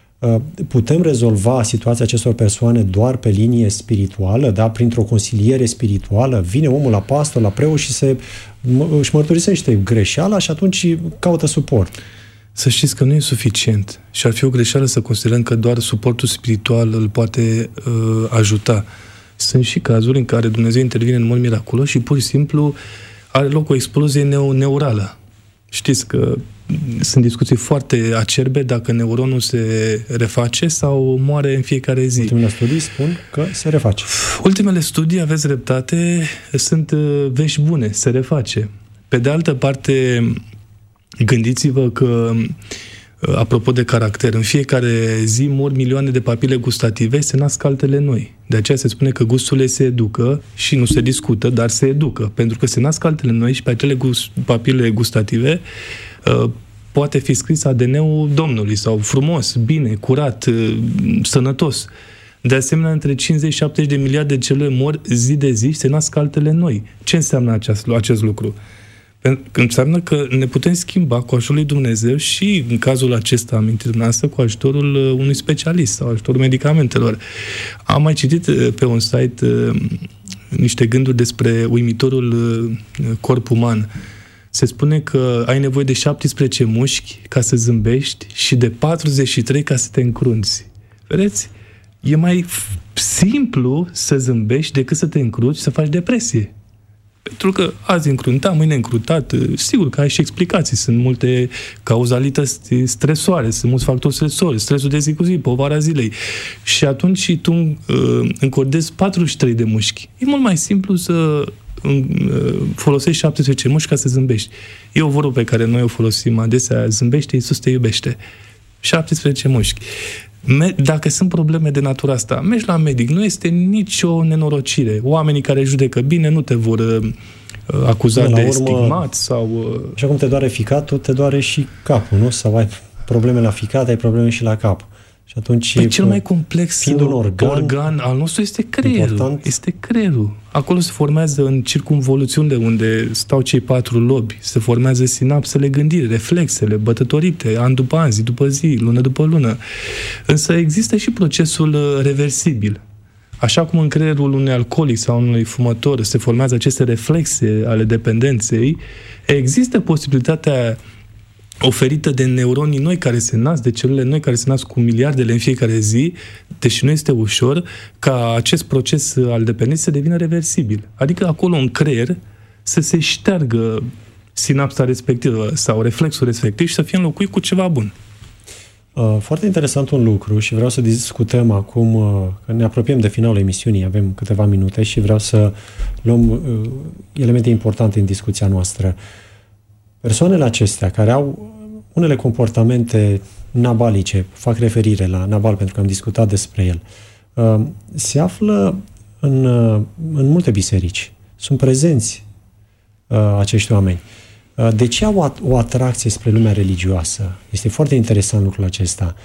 putem rezolva situația acestor persoane doar pe linie spirituală, da? Printr-o consiliere spirituală, vine omul la pastor, la preot și se, își mărturisește greșeala și atunci caută suport. Să știți că nu e suficient și ar fi o greșeală să considerăm că doar suportul spiritual îl poate uh, ajuta. Sunt și cazuri în care Dumnezeu intervine în mod miraculos și pur și simplu are loc o explozie neu- neurală. Știți că sunt discuții foarte acerbe dacă neuronul se reface sau moare în fiecare zi. Ultimele studii spun că se reface. Ultimele studii, aveți dreptate, sunt vești bune, se reface. Pe de altă parte, gândiți-vă că, apropo de caracter, în fiecare zi mor milioane de papile gustative, se nasc altele noi. De aceea se spune că gusturile se educă și nu se discută, dar se educă, pentru că se nasc altele noi și pe acele gust, papile gustative uh, poate fi scris A D N-ul Domnului sau frumos, bine, curat, uh, sănătos. De asemenea, între cincizeci și șaptezeci de miliarde de celule mor zi de zi și se nasc altele noi. Ce înseamnă acest, acest lucru? Înseamnă că ne putem schimba cu ajutorul lui Dumnezeu și, în cazul acesta, amintiți dumneavoastră, cu ajutorul unui specialist sau ajutorul medicamentelor. Am mai citit pe un site niște gânduri despre uimitorul corp uman. Se spune că ai nevoie de șaptesprezece mușchi ca să zâmbești și de patruzeci și trei ca să te încrunți. Vedeți? E mai simplu să zâmbești decât să te încrunți și să faci depresie. Pentru că azi încruntat, mâine încruntat, sigur că ai și explicații. Sunt multe cauzalități stresoare, sunt mulți factori stresori, stresul de zi cu zi, povara zilei. Și atunci și tu uh, încordezi patruzeci și trei de mușchi. E mult mai simplu să uh, folosești șaptesprezece mușchi ca să zâmbești. E o vorbă pe care noi o folosim adesea, zâmbește, Iisus te iubește. șaptesprezece mușchi. Dacă sunt probleme de natura asta, mergi la medic, nu este nicio nenorocire. Oamenii care judecă bine nu te vor uh, acuza de urmă, stigmat sau... Uh... Așa cum te doare ficatul, te doare și capul, nu? Sau ai probleme la ficat, ai probleme și la cap. Și atunci, păi cel mai complex fiind un organ, organ al nostru este creierul. Important. Este creierul. Acolo se formează în circumvoluțiunile unde stau cei patru lobi, se formează sinapsele gândirii, reflexele, bătătorite, an după an, zi după zi, lună după lună. Însă există și procesul reversibil. Așa cum în creierul unui alcoolic sau unui fumător se formează aceste reflexe ale dependenței, există posibilitatea oferită de neuronii noi care se nasc, de celule noi care se nasc cu miliardele în fiecare zi, deși nu este ușor, ca acest proces al dependenței să devină reversibil. Adică acolo în creier să se șteargă sinapsa respectivă sau reflexul respectiv și să fie înlocuit cu ceva bun. Foarte interesant un lucru și vreau să discutăm acum, că ne apropiem de finalul emisiunii, avem câteva minute și vreau să luăm elemente importante în discuția noastră. Persoanele acestea care au unele comportamente nabalice, fac referire la Nabal pentru că am discutat despre el, se află în, în multe biserici. Sunt prezenți acești oameni. De ce au o atracție spre lumea religioasă? Este foarte interesant lucrul acesta.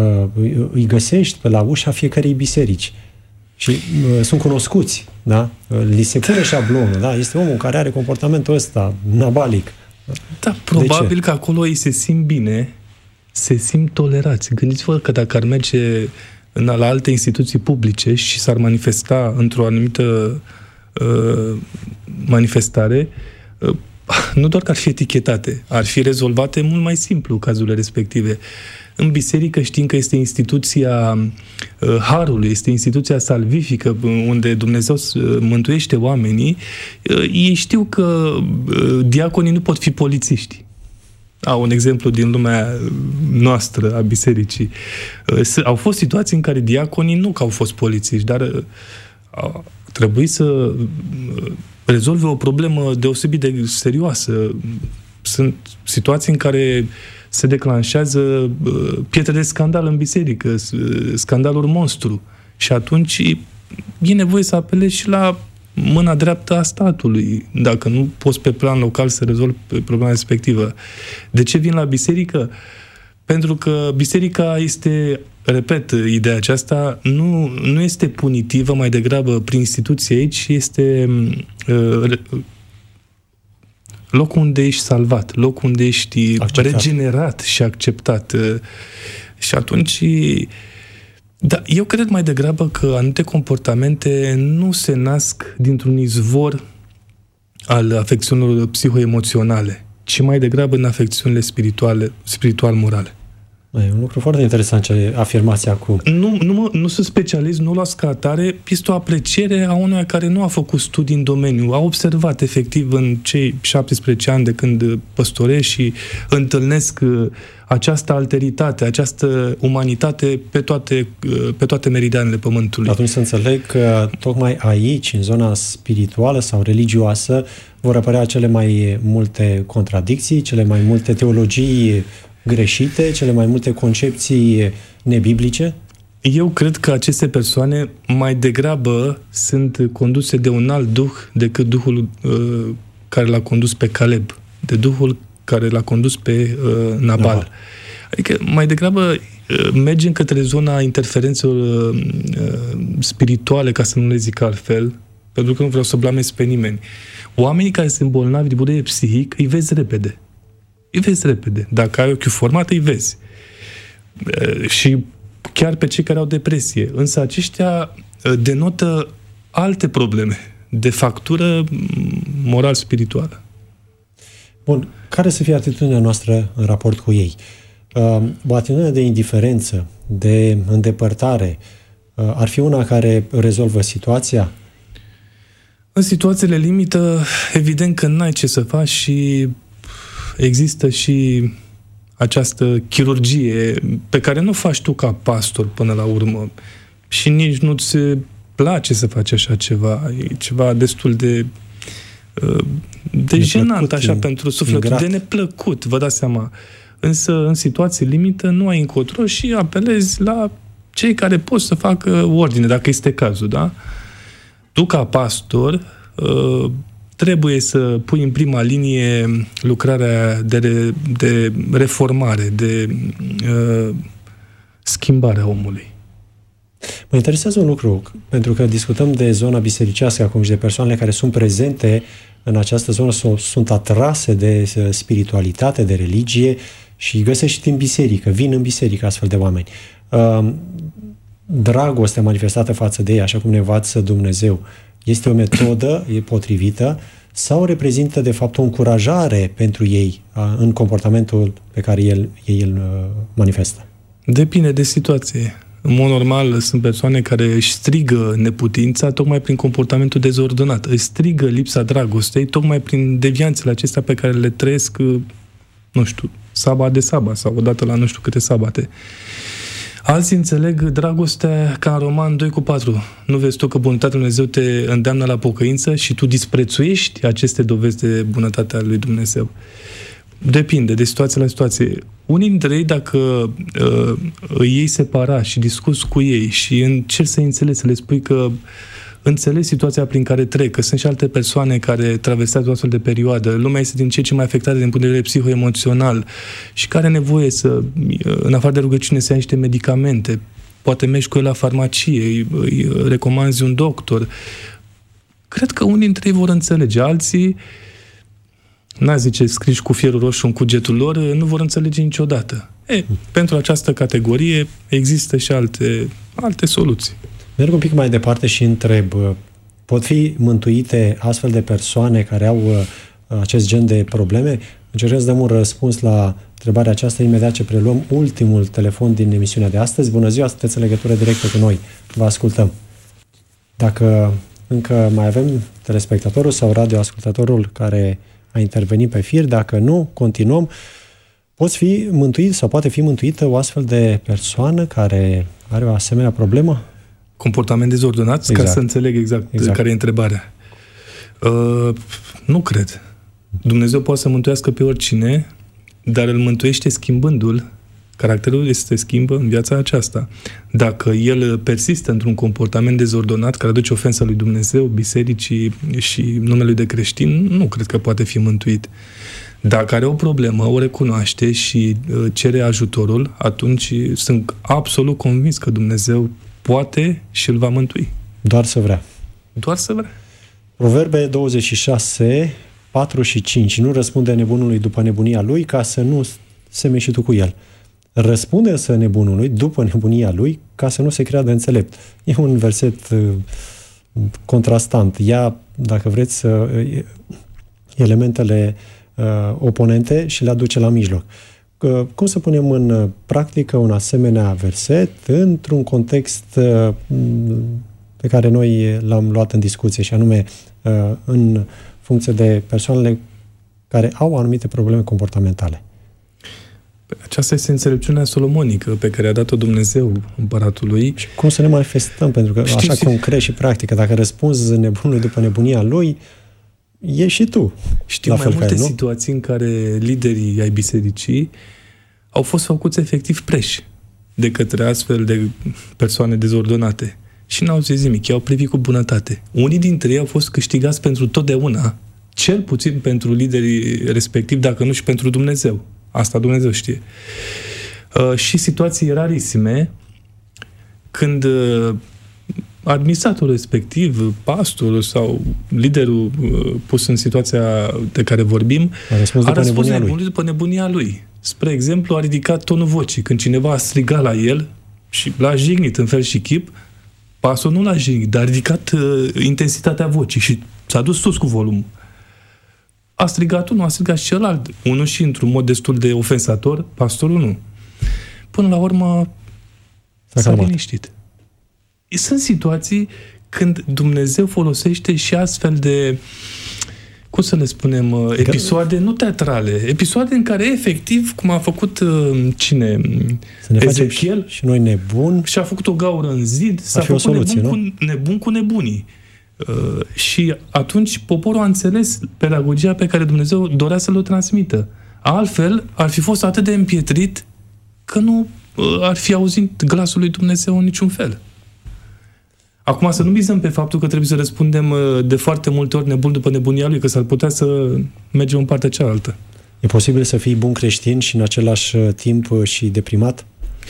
Îi găsești pe la ușa fiecărei biserici și sunt cunoscuți, da? Li se pune șablonul, da? Este omul care are comportamentul ăsta nabalic. Da, probabil că acolo ei se simt bine, se simt tolerați. Gândiți-vă că dacă ar merge în, la alte instituții publice și s-ar manifesta într-o anumită uh, manifestare, uh, nu doar că ar fi etichetate, ar fi rezolvate mult mai simplu cazurile respective. În biserică știm că este instituția uh, Harului, este instituția salvifică unde Dumnezeu uh, mântuiește oamenii. Uh, ei știu că uh, diaconii nu pot fi polițiști. Au un exemplu din lumea noastră a bisericii. Uh, au fost situații în care diaconii nu că au fost polițiști, dar uh, au trebuit să uh, rezolve o problemă deosebit de serioasă. Sunt situații în care se declanșează uh, pietre de scandal în biserică, uh, scandaluri monstru. Și atunci e nevoie să apelezi și la mâna dreaptă a statului, dacă nu poți pe plan local să rezolvi problema respectivă. De ce vin la biserică? Pentru că biserica este, repet, ideea aceasta, nu, nu este punitivă, mai degrabă prin instituție aici, este uh, locul unde ești salvat, locul unde ești acceptat. Regenerat și acceptat. Și atunci, da, eu cred mai degrabă că anumite comportamente nu se nasc dintr-un izvor al afecțiunilor psihoemoționale, ci mai degrabă în afecțiunile spirituale, spiritual-morale. E un lucru foarte interesant ce afirmați acum. Nu, nu, mă, nu sunt specialist, nu luați ca atare, este o apreciere a unuia care nu a făcut studii în domeniu, a observat efectiv în cei șaptesprezece ani de când păstoresc și întâlnesc această alteritate, această umanitate pe toate, pe toate meridianele Pământului. Atunci să înțeleg că tocmai aici, în zona spirituală sau religioasă, vor apărea cele mai multe contradicții, cele mai multe teologii greșite, cele mai multe concepții nebiblice? Eu cred că aceste persoane mai degrabă sunt conduse de un alt duh decât duhul uh, care l-a condus pe Caleb, de duhul care l-a condus pe uh, Nabal. Nabal. Adică mai degrabă uh, mergem către zona interferențelor uh, spirituale, ca să nu le zic altfel, pentru că nu vreau să blamez pe nimeni. Oamenii care sunt bolnavi de bulie psihic, îi vezi repede. Îi vezi repede. Dacă ai ochiul format, îi vezi. Uh, și chiar pe cei care au depresie. Însă aceștia uh, denotă alte probleme de factură moral-spirituală. Bun. Care să fie atitudinea noastră în raport cu ei? Uh, o atitudine de indiferență, de îndepărtare, uh, ar fi una care rezolvă situația? În situațiile limită, evident că n-ai ce să faci și există și această chirurgie pe care nu faci tu ca pastor până la urmă și nici nu-ți place să faci așa ceva. E ceva destul de de jenant așa pentru sufletul, de neplăcut, vă dați seama. Însă în situații limită nu ai încotro și apelezi la cei care pot să facă ordine, dacă este cazul, da? Tu, ca pastor, trebuie să pui în prima linie lucrarea de, re, de reformare, de uh, schimbare a omului. Mă interesează un lucru, pentru că discutăm de zona bisericească acum și de persoanele care sunt prezente în această zonă, sunt atrase de spiritualitate, de religie și găsești în biserică, vin în biserică astfel de oameni. Dragostea manifestată față de ei, așa cum ne învață Dumnezeu, este o metodă e potrivită sau reprezintă de fapt o încurajare pentru ei în comportamentul pe care el, ei îl manifestă? Depinde de situație. În mod normal, sunt persoane care își strigă neputința tocmai prin comportamentul dezordonat. Își strigă lipsa dragostei tocmai prin devianțele acestea pe care le trăiesc, nu știu, sabat de sabat sau odată la nu știu câte sabate. Alții înțeleg dragostea ca în Roman doi cu patru. Nu vezi tu că bunătatea lui Dumnezeu te îndeamnă la pocăință și tu disprețuiești aceste dovezi de bunătate a lui Dumnezeu. Depinde de situație la situație. Unii dintre ei, dacă uh, îi iei separat și discuți cu ei și încerci să-i înțelegi, să le spui că înțelegi situația prin care trec, că sunt și alte persoane care traversează o astfel de perioadă, lumea este din ce ce mai afectată din punct de vedere psihoemoțional și care are nevoie să, în afară de rugăciune, să ia niște medicamente, poate mergi cu el la farmacie, îi, îi recomanzi un doctor. Cred că unii dintre ei vor înțelege, alții n-a zice scriși cu fierul roșu în cugetul lor, nu vor înțelege niciodată. E, pentru această categorie există și alte, alte soluții. Merg un pic mai departe și întreb, pot fi mântuite astfel de persoane care au acest gen de probleme? Încercăm să dăm un răspuns la întrebarea aceasta imediat ce preluăm ultimul telefon din emisiunea de astăzi. Bună ziua, sunteți în legătură directă cu noi. Vă ascultăm. Dacă încă mai avem telespectatorul sau radioascultătorul care a intervenit pe fir, dacă nu, continuăm. Poți fi mântuit sau poate fi mântuită o astfel de persoană care are o asemenea problemă? Comportament dezordonat? Exact. Ca să înțeleg exact, exact care e întrebarea. Uh, nu cred. Dumnezeu poate să mântuiască pe oricine, dar îl mântuiește schimbându-l. Caracterul se schimbă în viața aceasta. Dacă el persistă într-un comportament dezordonat care aduce ofensă lui Dumnezeu, bisericii și numelui de creștin, nu cred că poate fi mântuit. Dacă are o problemă, o recunoaște și cere ajutorul, atunci sunt absolut convins că Dumnezeu poate și îl va mântui. Doar să vrea. Doar să vrea. Proverbe douăzeci și șase, patru și cinci. Nu răspunde nebunului după nebunia lui, ca să nu semeni și tu cu el. Răspunde însă nebunului după nebunia lui, ca să nu se creadă înțelept. E un verset uh, contrastant. Ia, dacă vreți, uh, elementele uh, oponente și le aduce la mijloc. Uh, cum să punem în practică un asemenea verset într-un context uh, pe care noi l-am luat în discuție, și anume uh, în funcție de persoanele care au anumite probleme comportamentale? Aceasta este înțelepciunea solomonică pe care a dat-o Dumnezeu împăratului. Și cum să ne manifestăm? Pentru că Știți, așa concret și practică, dacă răspunzi nebunului după nebunia lui, e și tu. Știu mai multe care, situații în care liderii ai bisericii au fost făcuți efectiv preși de către astfel de persoane dezordonate. Și n-au zis nimic, i-au privit cu bunătate. Unii dintre ei au fost câștigați pentru totdeauna, cel puțin pentru liderii respectivi, dacă nu și pentru Dumnezeu. Asta Dumnezeu știe. Uh, și situații rarisime când uh, administratorul respectiv, pastorul sau liderul uh, pus în situația de care vorbim a răspuns a după, răspuns nebunia lui. după nebunia lui. Spre exemplu, a ridicat tonul vocii. Când cineva a strigat la el și l-a jignit în fel și chip, pastorul nu l-a jignit, dar a ridicat uh, intensitatea vocii și s-a dus sus cu volumul. A strigat unul, a strigat și celălalt. Unul și într-un mod destul de ofensator, pastorul nu. Până la urmă s-a, s-a liniștit. Sunt situații când Dumnezeu folosește și astfel de, cum să le spunem, episoade, nu teatrale, episoade în care efectiv, cum a făcut cine? Să ne Ezechiel și noi nebuni. Și a făcut o gaură în zid, s-a făcut soluție, nebun, cu, nebun cu nebunii. Uh, și atunci poporul a înțeles pedagogia pe care Dumnezeu dorea să le transmită. Altfel, ar fi fost atât de împietrit că nu, ar fi auzit glasul lui Dumnezeu în niciun fel. Acum să nu bizăm pe faptul că trebuie să răspundem de foarte multe ori nebun după nebunia lui, că s-ar putea să mergem în partea cealaltă. E posibil să fii bun creștin și în același timp și deprimat?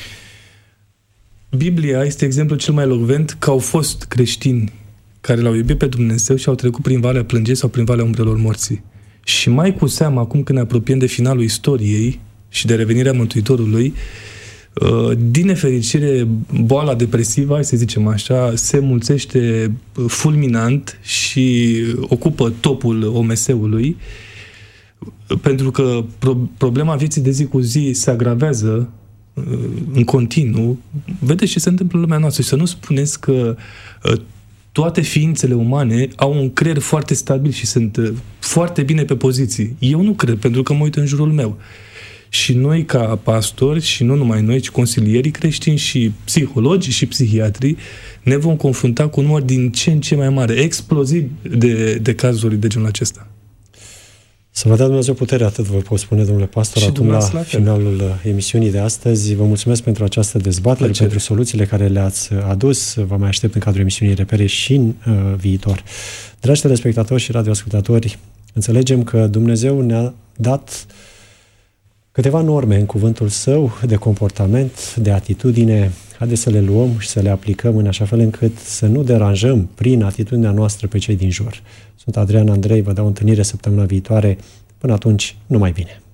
Biblia este exemplul cel mai elocvent că au fost creștini care l-au iubit pe Dumnezeu și au trecut prin valea plângerii sau prin valea umbrelor morții. Și mai cu seamă, acum când ne apropiem de finalul istoriei și de revenirea Mântuitorului, din nefericire, boala depresivă, hai să zicem așa, se mulțește fulminant și ocupă topul O M S-ului, pentru că problema vieții de zi cu zi se agravează în continuu. Vedeți ce se întâmplă în lumea noastră și să nu spuneți că toate ființele umane au un creier foarte stabil și sunt foarte bine pe poziții. Eu nu cred, pentru că mă uit în jurul meu. Și noi, ca pastori, și nu numai noi, ci consilierii creștini și psihologii și psihiatrii, ne vom confrunta cu un număr din ce în ce mai mare, exploziv de, de cazuri de genul acesta. Să vă dea Dumnezeu putere, atât vă pot spune, domnule pastor, și acum la finalul emisiunii de astăzi. Vă mulțumesc pentru această dezbatere, Plăcere. pentru soluțiile care le-ați adus. Vă mai aștept în cadrul emisiunii Repere și în uh, viitor. Dragi telespectatori și radioascultători, înțelegem că Dumnezeu ne-a dat câteva norme în cuvântul Său de comportament, de atitudine. Haideți să le luăm și să le aplicăm în așa fel încât să nu deranjăm prin atitudinea noastră pe cei din jur. Sunt Adrian Andrei, vă dau întâlnire săptămâna viitoare. Până atunci, numai bine!